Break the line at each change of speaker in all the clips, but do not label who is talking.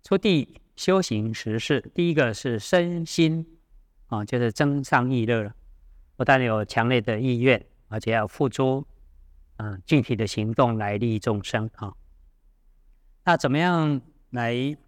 出地修行十事，第一个是身心就是增上意乐了，不但有强烈的意愿，而且要付诸具体的行动来利益众生那怎么样来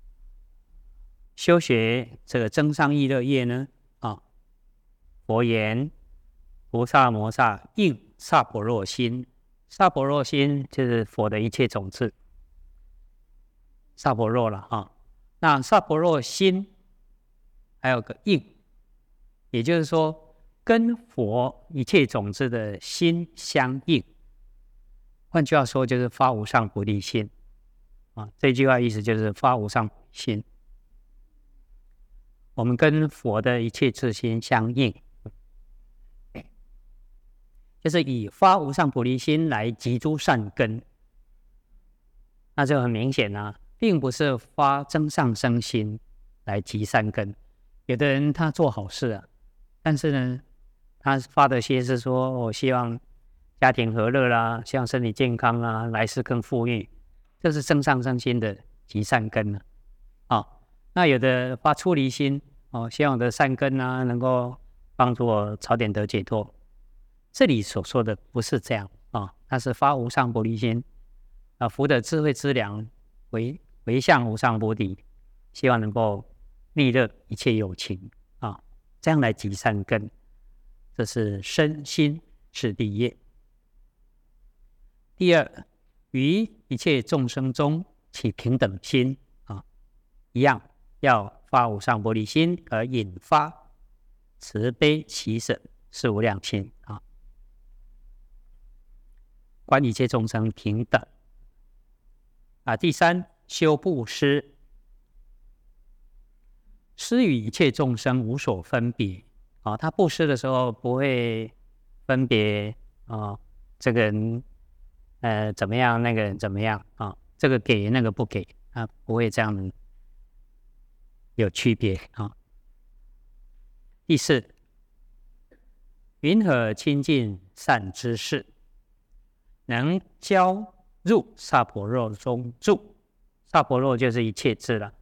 修学这个增上意乐业呢？佛言：菩萨摩萨应萨婆若心，萨婆若心就是佛的一切种子，萨婆若了那萨婆若心还有个应，也就是说跟佛一切种子的心相应。换句话说，就是发无上菩提心这句话意思就是发无上菩提心。我们跟佛的一切自心相应，就是以发无上菩提心来集诸善根。那就很明显并不是发增上生心来集善根。有的人他做好事但是呢，他发的心是说我希望家庭和乐啦，希望身体健康啦，来世更富裕，这是增上生心的集善根那有的发出离心希望我的善根能够帮助我早点得解脱。这里所说的不是这样那是发无上菩提心福的智慧之粮回向无上菩提，希望能够利乐一切有情这样来集善根，这是身心是第一业。第二，于一切众生中起平等心一样要发无上菩提心，而引发慈悲喜舍是无量心观一切众生平等第三，修布施，施与一切众生无所分别他布施的时候不会分别这个人怎么样，那个人怎么样这个给那个不给不会这样有区别第四，云何亲近善知识，能教入萨婆若中住。萨婆若就是一切智了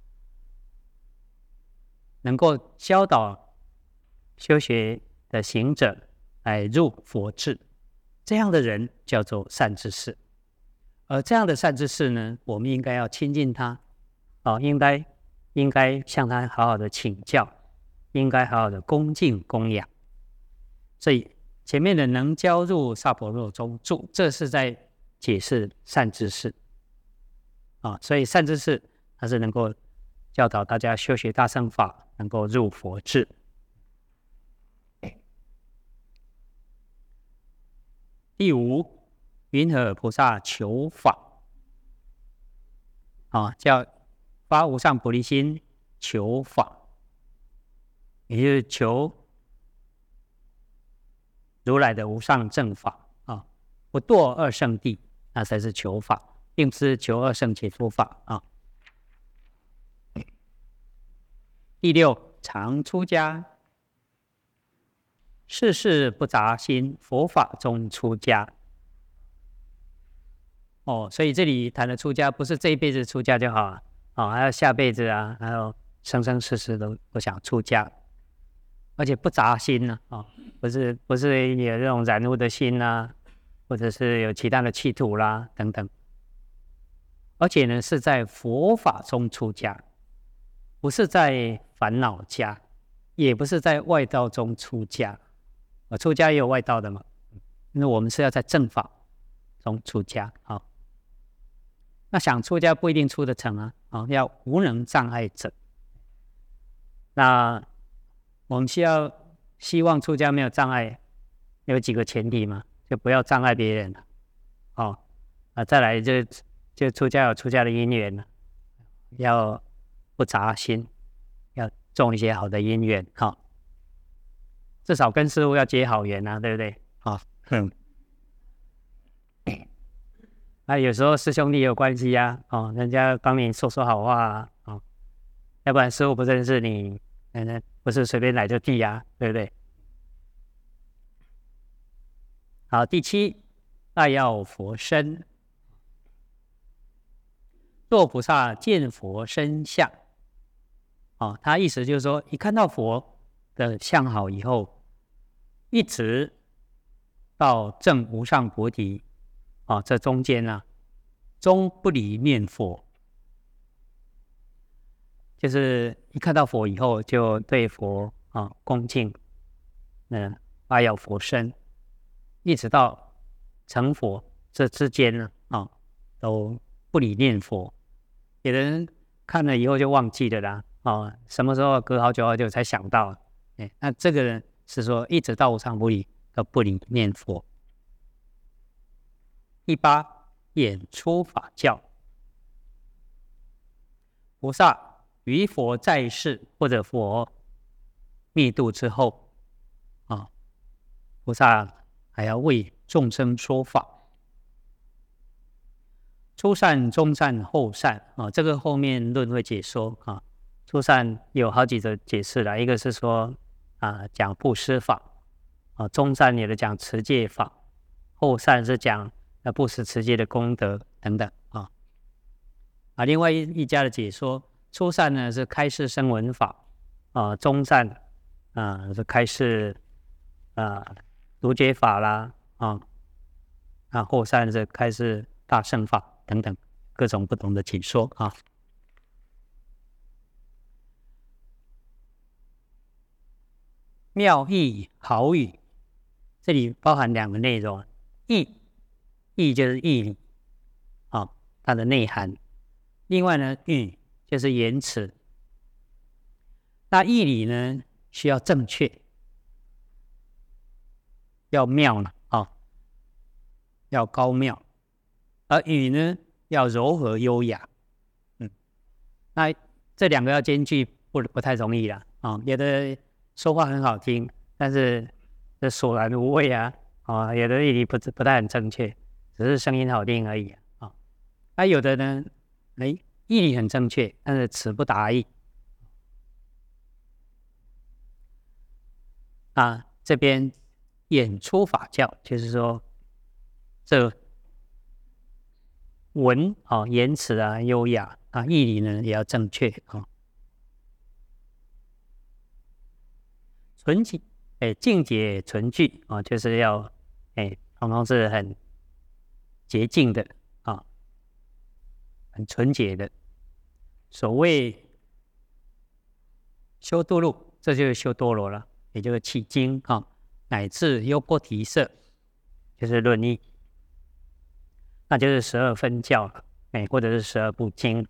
能够教导修学的行者来入佛智，这样的人叫做善知识。而这样的善知识呢，我们应该要亲近他应该向他好好的请教，应该好好的恭敬供养。所以前面的能教入萨婆若中住，这是在解释善知识所以善知识它是能够教导大家修学大乘法，能够入佛智。第五，云何菩萨求法叫发无上菩提心求法，也就是求如来的无上正法不堕二圣地，那才是求法，并不是求二圣解脱法第六，常出家，事事不杂心，佛法中出家所以这里谈的出家不是这一辈子出家就好还要下辈子还有生生世世都想出家，而且不杂心不是有这种染污的心或者是有其他的企图啦等等，而且呢是在佛法中出家，不是在烦恼家，也不是在外道中出家出家也有外道的嘛，那我们是要在正法中出家那想出家不一定出得成要无能障碍者。那我们希望出家没有障碍，有几个前提嘛，就不要障碍别人再来就出家有出家的因缘要不杂心，要种一些好的因缘至少跟师父要结好缘对不对有时候师兄弟也有关系人家帮你说说好话要不然师父不认识你不是随便来就地对不对？好，第七，爱要佛身， 若菩萨见佛身相，他意思就是说，一看到佛的相好以后，一直到证无上菩提，这中间呢，终不离念佛，就是一看到佛以后，就对佛恭敬，拜要佛身，一直到成佛这之间呢，都不离念佛。有的人看了以后就忘记了啦，什么时候隔好久好久才想到，那这个人是说一直到无上菩提都不离念佛。第8，演出法教。菩萨于佛在世或者佛灭度之后，菩萨还要为众生说法。初善、中善、后善，这个后面论会解说。初善有好几个解释了，一个是说讲布施法，中善有的讲持戒法，后善是讲布施持戒的功德等等。另外一家的解说，初善呢是开示声闻法，中善是开示独觉法啦，后善是开示大乘法等等各种不同的解说。妙义好语，这里包含2个内容，义就是义理，它的内涵。另外呢，语就是言辞。那义理呢，需要正确，要妙了，要高妙，而语呢，要柔和优雅。那这2个要兼具不太容易啦，有的说话很好听，但是这索然无味啊，有的义理不太很正确，只是声音好听而已啊。那有的呢，义理很正确，但是词不达意。这边演出法教，就是说这文言辞优雅义理呢也要正确纯净净洁纯具就是要通通是很洁净的很纯洁的。所谓修多路，这就是修多罗了，也就是契经乃至优波提舍，就是论义，那就是12分教了，或者是12部经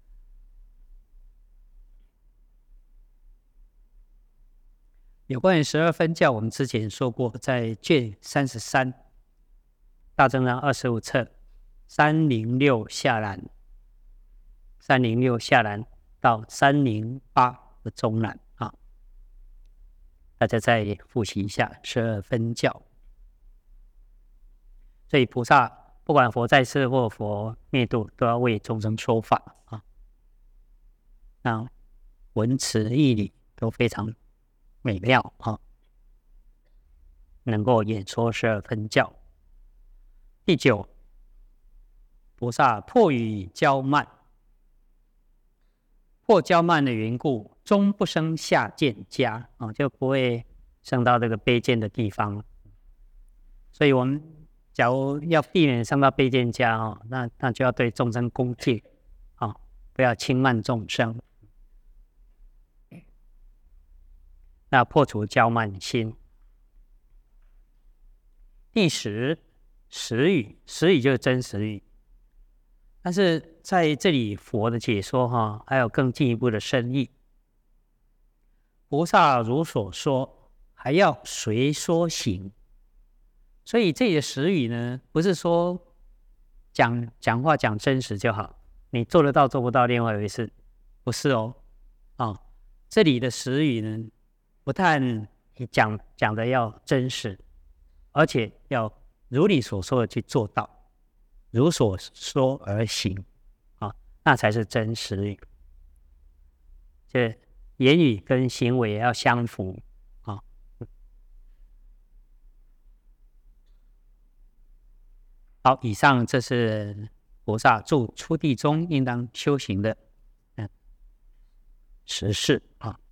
有关于12分教，我们之前说过，在卷33大正章25册306下栏，306下栏到308的中栏大家再复习一下12分教。所以菩萨不管佛在世或佛灭度，都要为众生说法那文辞义理都非常美妙能够演说12分教。第9，菩萨破于骄慢，破骄慢的缘故，终不生下贱家就不会升到这个卑贱的地方。所以我们假如要避免升到卑贱家那就要对众生恭敬不要轻慢众生，那破除骄慢心。第10，实语，实语就是真实语。但是在这里佛的解说还有更进一步的深意。菩萨如所说，还要随说行。所以这里的实语呢，不是说讲话讲真实就好，你做得到做不到另外一回事，不是这里的实语呢，不但你讲的要真实，而且要如你所说的去做到，如所说而行那才是真实语。这言语跟行为要相符好，以上这是菩萨住初地中应当修行的实事啊。